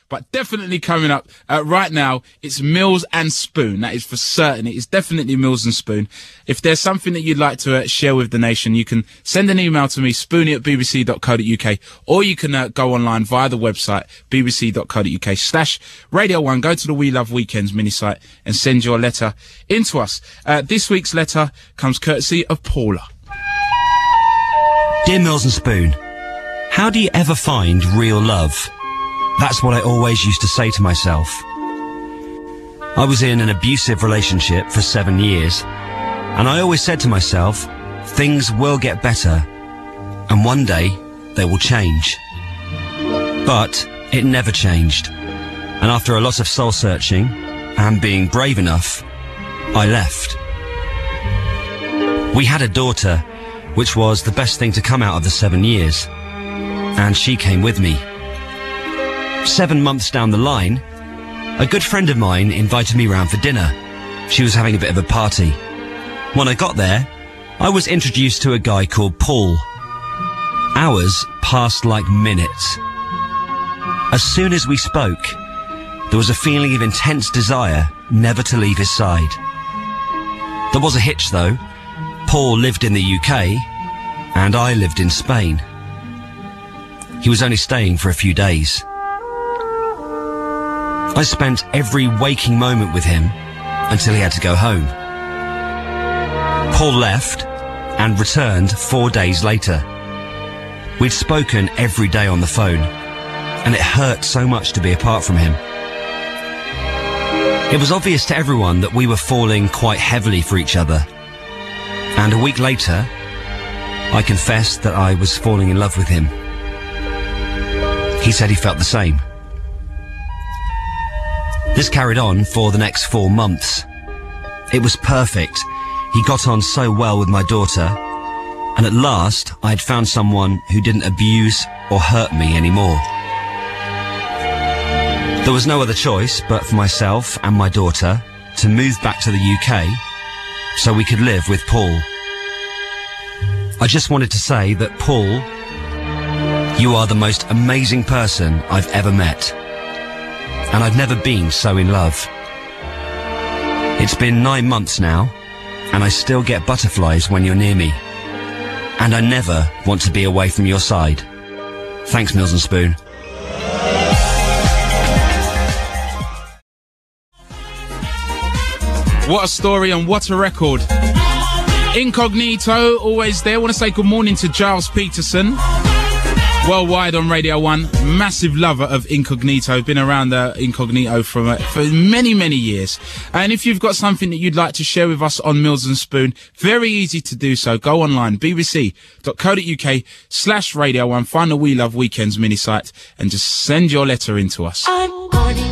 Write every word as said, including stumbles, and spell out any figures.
but definitely coming up uh, right now, it's Mills and Spoon. That is for certain. It is definitely Mills and Spoon. If there's something that you'd like to uh, share with the nation, you can send an email to me, spoony at b b c dot co dot u k, or you can uh, go online via the website, b b c dot co dot u k slash Radio one. Go to the We Love Weekends mini site and send your letter into us. Uh, this week's letter comes courtesy of Paula. Dear Mills and Spoon, how do you ever find real love? That's what I always used to say to myself. I was in an abusive relationship for seven years, and I always said to myself, things will get better, and one day they will change. But it never changed, and after a lot of soul searching and being brave enough, I left. We had a daughter, which was the best thing to come out of the seven years, and she came with me. Seven months down the line, a good friend of mine invited me round for dinner. She was having a bit of a party. When I got there, I was introduced to a guy called Paul. Hours passed like minutes. As soon as we spoke, there was a feeling of intense desire never to leave his side. There was a hitch though. Paul lived in the U K, and I lived in Spain. He was only staying for a few days. I spent every waking moment with him until he had to go home. Paul left and returned four days later. We'd spoken every day on the phone, and it hurt so much to be apart from him. It was obvious to everyone that we were falling quite heavily for each other. And a week later, I confessed that I was falling in love with him. He said he felt the same. This carried on for the next four months. It was perfect. He got on so well with my daughter, and at last I had found someone who didn't abuse or hurt me anymore. There was no other choice but for myself and my daughter to move back to the U K so we could live with Paul. I just wanted to say that, Paul, you are the most amazing person I've ever met. And I've never been so in love. It's been nine months now, and I still get butterflies when you're near me. And I never want to be away from your side. Thanks, Mills and Spoon. What a story and what a record. Incognito, always there. I want to say good morning to Giles Peterson. Worldwide on Radio one. Massive lover of Incognito. Been around uh, Incognito from, uh, for many, many years. And if you've got something that you'd like to share with us on Mills and Spoon, very easy to do so. Go online, b b c dot co dot u k slash Radio one. Find the We Love Weekends mini site and just send your letter in to us. I'm